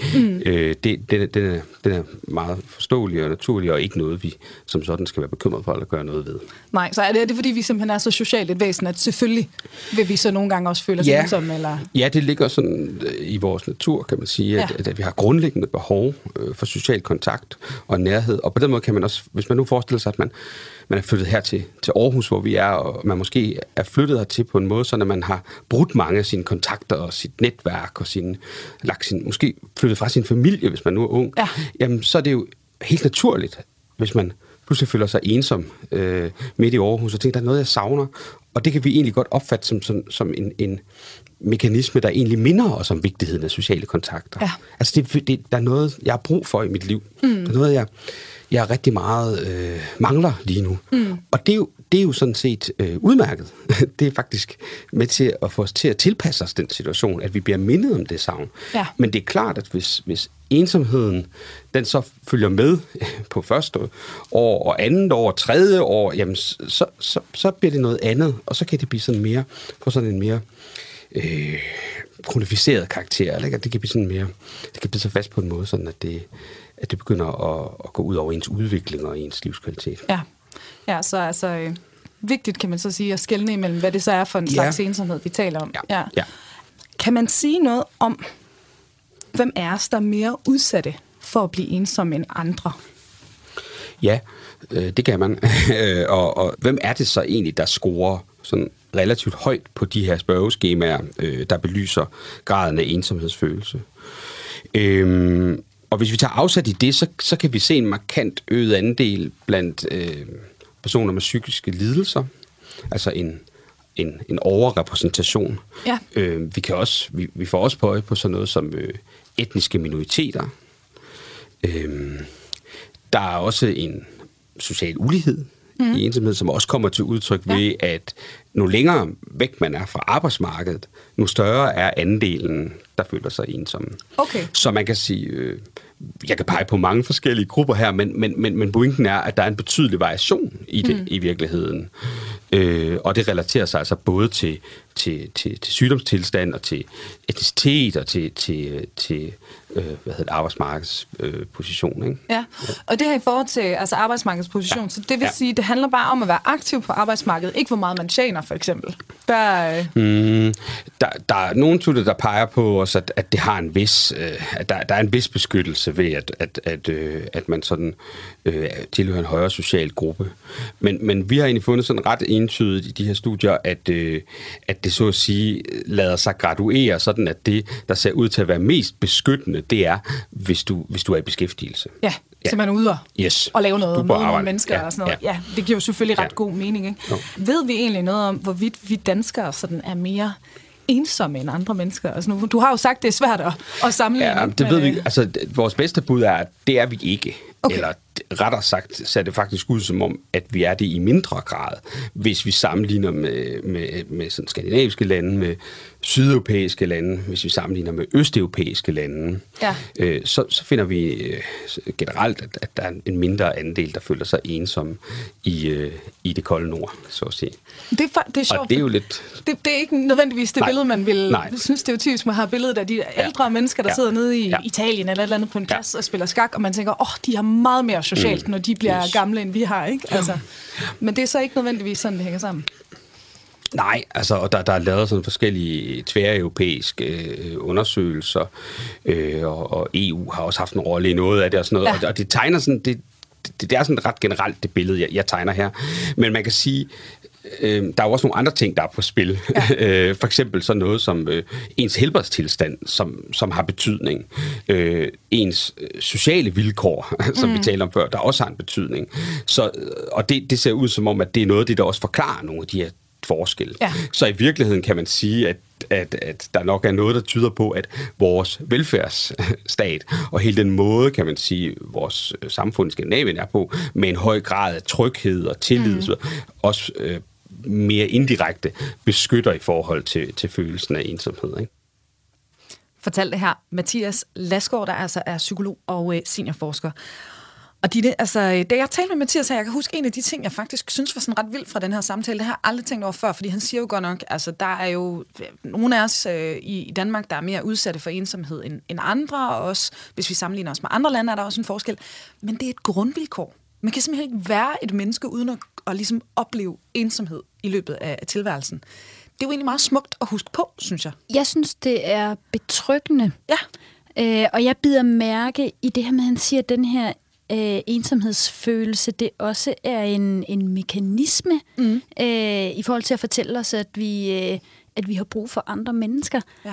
den er meget forståelig og naturlig, og ikke noget, vi som sådan skal være bekymret for eller gøre noget ved. Nej, så er det fordi, vi simpelthen er så socialt et væsen, at selvfølgelig vil vi så nogle gange også føle os ensomme? Eller? Ja, det ligger sådan i vores natur, kan man sige, at vi har grundlæggende behov for social kontakt og nærhed. Og på den måde kan man også, hvis man nu forestiller sig, at man er flyttet her til Aarhus, hvor vi er, og man måske er flyttet hertil på en måde, så at man har brudt mange af sine kontakter og sit netværk, og måske flyttet fra sin familie, hvis man nu er ung, jamen så er det jo helt naturligt, hvis man pludselig føler sig ensom midt i Aarhus, og tænker, der er noget, jeg savner. Og det kan vi egentlig godt opfatte som en mekanisme, der egentlig minder os om vigtigheden af sociale kontakter. Ja. Altså, der er noget, jeg har brug for i mit liv. Der er noget, jeg rigtig meget mangler lige nu. Og det er jo sådan set udmærket. Det er faktisk med til at få os til at tilpasse os den situation, at vi bliver mindet om det savn. Ja. Men det er klart, at hvis ensomheden, den så følger med på første år, og andet år, tredje år, jamen så bliver det noget andet, og så kan det blive sådan mere, på sådan en mere kronificeret karakter, eller det kan blive sådan mere, det kan blive så fast på en måde, sådan at det begynder at gå ud over ens udvikling og ens livskvalitet. Ja, så altså vigtigt kan man så sige at skelne imellem, hvad det så er for en slags ensomhed, vi taler om. Ja. Kan man sige noget om, hvem er os, der er mere udsatte for at blive ensomme end andre? Ja, det kan man. og hvem er det så egentlig, der scorer sådan relativt højt på de her spørgeskemaer, der belyser graden af ensomhedsfølelse? Og hvis vi tager afsat i det, så kan vi se en markant øget andel blandt personer med psykiske lidelser, altså en overrepræsentation. Ja. Vi får også øje på sådan noget som etniske minoriteter. Der er også en social ulighed i ensomhed, som også kommer til udtryk ved, at nu længere væk man er fra arbejdsmarkedet, nu større er andelen, der føler sig ensomme. Okay. Så man kan sige, jeg kan pege på mange forskellige grupper her, men pointen er, at der er en betydelig variation i det i virkeligheden. Og det relaterer sig altså både til sygdomstilstand og til etnicitet og til arbejdsmarkedsposition. Ikke? Ja, og det her i forhold til altså arbejdsmarkedsposition, så det vil sige, det handler bare om at være aktiv på arbejdsmarkedet, ikke hvor meget man tjener, for eksempel. Der er nogle studier, der peger på også, at det har en vis, at der er en vis beskyttelse ved, at man sådan tilhører en højere social gruppe. Men vi har egentlig fundet sådan ret entydigt i de her studier, at det så at sige lader sig graduere, sådan at det, der ser ud til at være mest beskyttende, det er, hvis du er i beskæftigelse. Ja, så man er ude og lave noget, møde nogle mennesker og sådan noget. Ja, det giver jo selvfølgelig ret god mening, ikke? No. Ved vi egentlig noget om, hvorvidt vi danskere sådan er mere ensomme end andre mennesker? Altså, du har jo sagt, det er svært at sammenligne. Ja, det ved vi. Altså, vores bedste bud er, at det er vi ikke. Okay. Eller rettere sagt, ser det faktisk ud som om, at vi er det i mindre grad, hvis vi sammenligner med sådan skandinaviske lande, med sydeuropæiske lande, hvis vi sammenligner med østeuropæiske lande. Ja. Så finder vi generelt, at der er en mindre andel, der føler sig ensomme i det kolde nord, så at sige. Det er sjovt. Og det er jo lidt... Det er ikke nødvendigvis det billede, man vil synes, det er jo typisk, man har billedet af de ældre mennesker, der sidder nede i Italien eller et eller andet på en plads og spiller skak, og man tænker, de har meget mere socialt, når de bliver gamle, end vi har, ikke? Altså, men det er så ikke nødvendigvis sådan, det hænger sammen. Nej, altså, og der er lavet sådan forskellige tværeuropæiske undersøgelser, og EU har også haft en rolle i noget af det og sådan noget, og det tegner sådan, det er sådan ret generelt det billede, jeg tegner her. Men man kan sige, der er jo også nogle andre ting, der er på spil. Ja. For eksempel sådan noget som ens helbredstilstand, som har betydning. Ens sociale vilkår, som vi talte om før, der også har en betydning. Og det ser ud som om, at det er noget af det, der også forklarer nogle af de her forskelle. Ja. Så i virkeligheden kan man sige, at der nok er noget, der tyder på, at vores velfærdsstat og hele den måde, kan man sige, vores samfund i Skandinavien er på, med en høj grad af tryghed og tillid, også mere indirekte beskytter i forhold til følelsen af ensomhed. Ikke? Fortalte her Mathias Lasgaard, der altså er psykolog og seniorforsker. Og da jeg talte med Mathias her, jeg kan huske en af de ting, jeg faktisk synes var sådan ret vildt fra den her samtale, det har jeg aldrig tænkt over før, fordi han siger jo godt nok, altså der er jo nogle af os i Danmark, der er mere udsatte for ensomhed end andre, og også hvis vi sammenligner os med andre lande, er der også en forskel. Men det er et grundvilkår. Man kan simpelthen ikke være et menneske uden at ligesom opleve ensomhed i løbet af tilværelsen. Det er jo egentlig meget smukt at huske på, synes jeg. Jeg synes, det er betryggende. Ja. Og jeg bider mærke i det her med, at han siger, at den her ensomhedsfølelse, det også er en mekanisme i forhold til at fortælle os, at vi har brug for andre mennesker. Ja.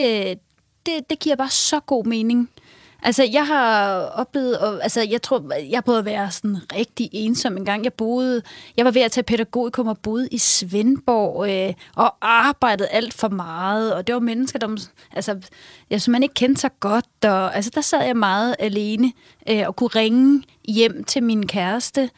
Det giver bare så god mening. Altså, jeg har oplevet, jeg tror, jeg prøvede at være sådan rigtig ensom en gang. Jeg var ved at tage pædagogikum og boede i Svendborg og arbejdede alt for meget, og det var mennesker, som man ikke kendte så godt, og altså, der sad jeg meget alene og kunne ringe hjem til min kæreste,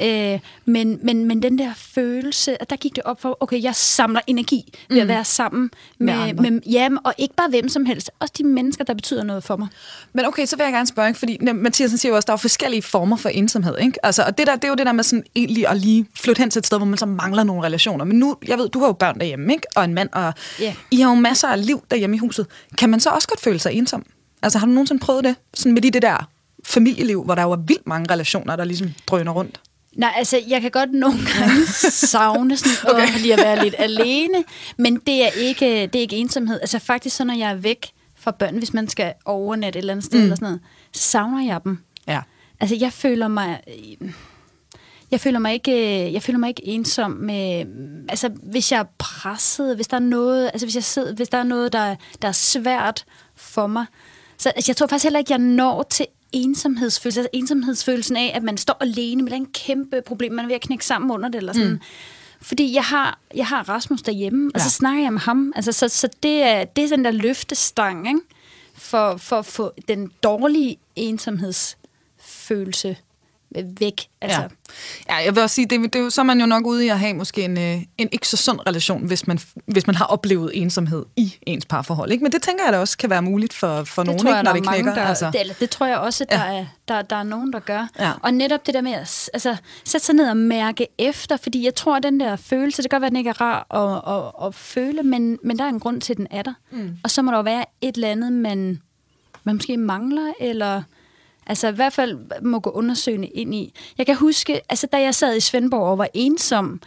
men den der følelse, at der gik det op for, okay, jeg samler energi ved at være sammen med og ikke bare hvem som helst, også de mennesker, der betyder noget for mig. Men okay, så vil jeg gerne spørge, fordi Mathias siger jo også, der er forskellige former for ensomhed, ikke? Altså, og det er jo det der med sådan egentlig at lige flytte hen til et sted, hvor man så mangler nogle relationer. Men nu, jeg ved, du har jo børn derhjemme, ikke? Og en mand, og I har jo masser af liv derhjemme i huset. Kan man så også godt føle sig ensom? Altså, har du nogensinde prøvet det? Sådan midt i det der familieliv, hvor der jo er vildt mange relationer, der ligesom drøner rundt? Nej, altså, jeg kan godt nogle gange savne sådan, lige at være lidt alene, men det er ikke ensomhed. Altså, faktisk så, når jeg er væk fra børn, hvis man skal overnatte et eller andet sted eller sådan noget, så savner jeg dem. Ja. Altså, jeg føler mig ikke ensom med, altså, hvis jeg er presset, hvis der er noget, altså, hvis der er noget, der er svært for mig. Så altså, jeg tror faktisk heller ikke, jeg når til ensomhedsfølelse. Altså ensomhedsfølelsen af, at man står alene med en kæmpe problem, man er ved at knække sammen under det, eller sådan. Fordi jeg har Rasmus derhjemme, og så snakker jeg med ham. Altså, så det er sådan der løftestang, ikke? For at få den dårlige ensomhedsfølelse væk. Altså. Ja, jeg vil også sige, så er man jo nok ude i at have måske en ikke så sund relation, hvis man har oplevet ensomhed i ens parforhold. Ikke? Men det tænker jeg da også kan være muligt for nogen, ikke, når det knækker. Det tror jeg også, at der er nogen, der gør. Ja. Og netop det der med at sætte sig ned og mærke efter, fordi jeg tror, at den der følelse, det kan godt være, at den ikke er rar at føle, men der er en grund til, at den er der. Og så må der være et eller andet, man måske mangler, eller altså i hvert fald må gå undersøgende ind i. Jeg kan huske, altså da jeg sad i Svendborg og var ensom,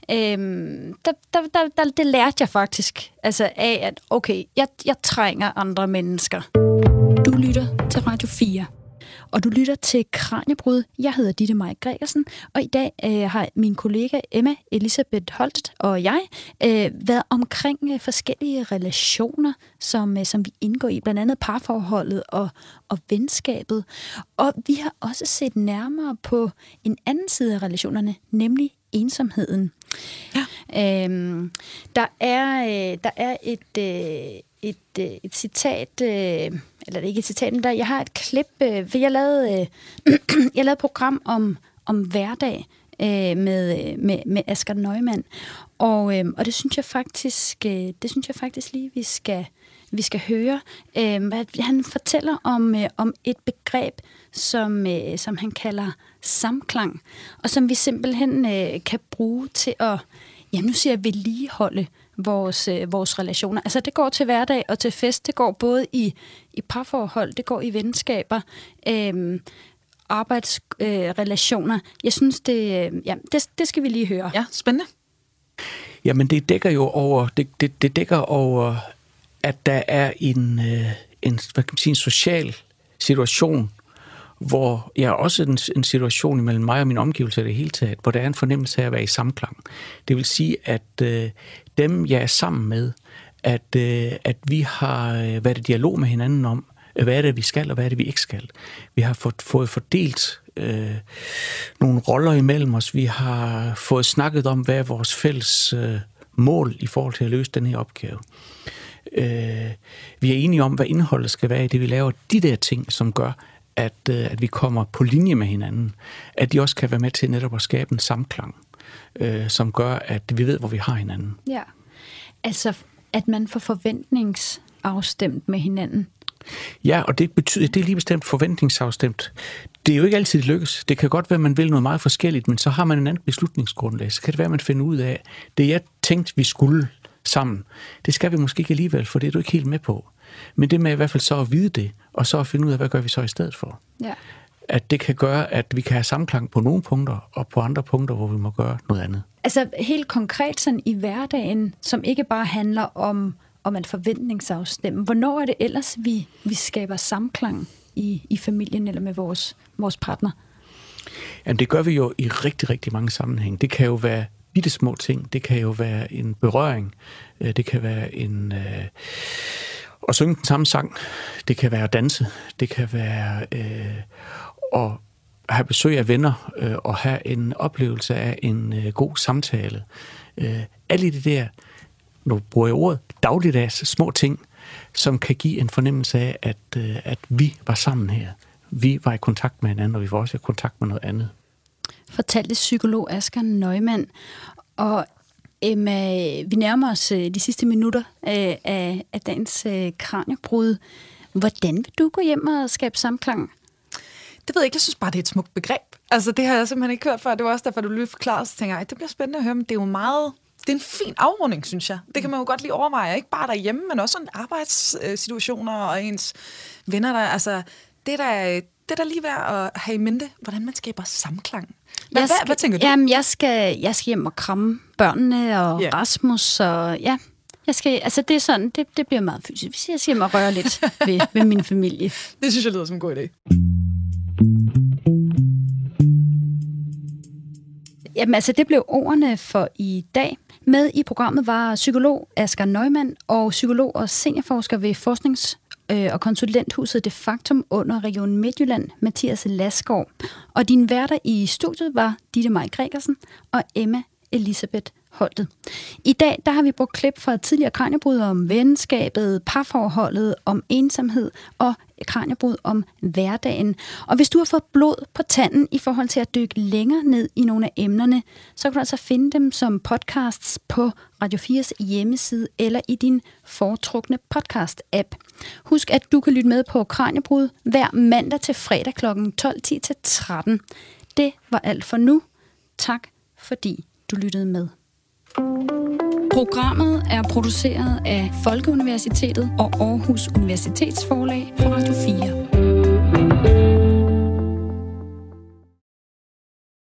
det lærte jeg faktisk altså af, at okay, jeg trænger andre mennesker. Du lytter til Radio 4. Og du lytter til Kraniebrud. Jeg hedder Ditte Maj Gregersen, og i dag har min kollega Emma Elisabeth Holtet og jeg været omkring forskellige relationer, som vi indgår i, blandt andet parforholdet og venskabet. Og vi har også set nærmere på en anden side af relationerne, nemlig ensomheden. Ja. Der er et citat, eller ikke et citat, men jeg har et klip, for jeg lavede et program om hverdag med Asger Neumann, og det synes jeg faktisk lige vi skal høre. Han fortæller om et begreb, som han kalder samklang, og som vi simpelthen kan bruge til at, nu siger jeg, vedligeholde vores relationer. Altså det går til hverdag og til fest, det går både i parforhold, det går i venskaber, arbejdsrelationer. Jeg synes, det skal vi lige høre. Ja, spændende. Jamen det dækker jo over, det dækker over, at der er en hvad kan man sige, en social situation, hvor også en situation mellem mig og min omgivelse i det hele taget, hvor der er en fornemmelse af at være i samklang. Det vil sige, at dem, jeg er sammen med, at vi har været i dialog med hinanden om, hvad er det, vi skal, og hvad er det, vi ikke skal. Vi har fået fordelt nogle roller imellem os. Vi har fået snakket om, hvad er vores fælles mål i forhold til at løse den her opgave. Vi er enige om, hvad indholdet skal være i det, vi laver. De der ting, som gør, at vi kommer på linje med hinanden, at de også kan være med til netop at skabe en samklang, som gør, at vi ved, hvor vi har hinanden. Ja, altså at man får forventningsafstemt med hinanden. Ja, og det betyder, det er lige bestemt forventningsafstemt. Det er jo ikke altid lykkes. Det kan godt være, at man vil noget meget forskelligt, men så har man en anden beslutningsgrundlag. Så kan det være, at man finder ud af, det jeg tænkte, vi skulle sammen, det skal vi måske ikke alligevel, for det er du ikke helt med på. Men det med i hvert fald så at vide det, og så at finde ud af, hvad gør vi så i stedet for. Ja. At det kan gøre, at vi kan have samklang på nogle punkter, og på andre punkter, hvor vi må gøre noget andet. Altså helt konkret sådan i hverdagen, som ikke bare handler om en forventningsafstemme. Hvornår er det ellers, vi skaber samklang i familien eller med vores partner? Jamen det gør vi jo i rigtig, rigtig mange sammenhænge. Det kan jo være bitte små ting. Det kan jo være en berøring. Det kan være at synge den samme sang. Det kan være at danse. Det kan være at have besøg af venner og have en oplevelse af en god samtale. Alle de der, nu bruger jeg ordet, dagligdags små ting, som kan give en fornemmelse af, at vi var sammen her. Vi var i kontakt med hinanden, og vi var også i kontakt med noget andet. Fortalte psykolog Asger Neumann. Og Emma, vi nærmer os de sidste minutter af dagens kraniebrud. Hvordan vil du gå hjem og skabe samklang? Det ved jeg ikke. Jeg synes bare, det er et smukt begreb. Altså, det har jeg simpelthen ikke hørt før. Det var også derfor, du lige forklarede, så tænker jeg, det bliver spændende at høre, men det er jo meget... Det er en fin afrunding, synes jeg. Det kan man jo godt lige overveje. Ikke bare derhjemme, men også sådan arbejdssituationer og ens venner. Der, altså, det er der lige værd at have i mente, hvordan man skaber samklang. Hvad tænker du? Jamen, jeg skal hjem og kramme børnene og Rasmus. Og ja, det er sådan, det bliver meget fysisk. Hvis jeg skal hjem og røre lidt ved min familie. Det synes jeg lyder som en god idé. Jamen, altså, det blev ordene for i dag. Med i programmet var psykolog Asger Neumann og psykolog og seniorforsker ved Forsknings- og konsulenthuset De Factum under Region Midtjylland, Mathias Lasgaard. Og din værter i studiet var Ditte Maj Gregersen og Emma Elisabeth Holtet. I dag der har vi brugt klip fra tidligere kraniebrud om venskabet, parforholdet, om ensomhed og Kraniebrud om hverdagen. Og hvis du har fået blod på tanden i forhold til at dykke længere ned i nogle af emnerne, så kan du altså finde dem som podcasts på Radio 4's hjemmeside eller i din foretrukne podcast-app. Husk, at du kan lytte med på Kraniebrud hver mandag til fredag kl. 12:10-13. Det var alt for nu. Tak fordi du lyttede med. Programmet er produceret af Folkeuniversitetet og Aarhus Universitetsforlag på Radio 4.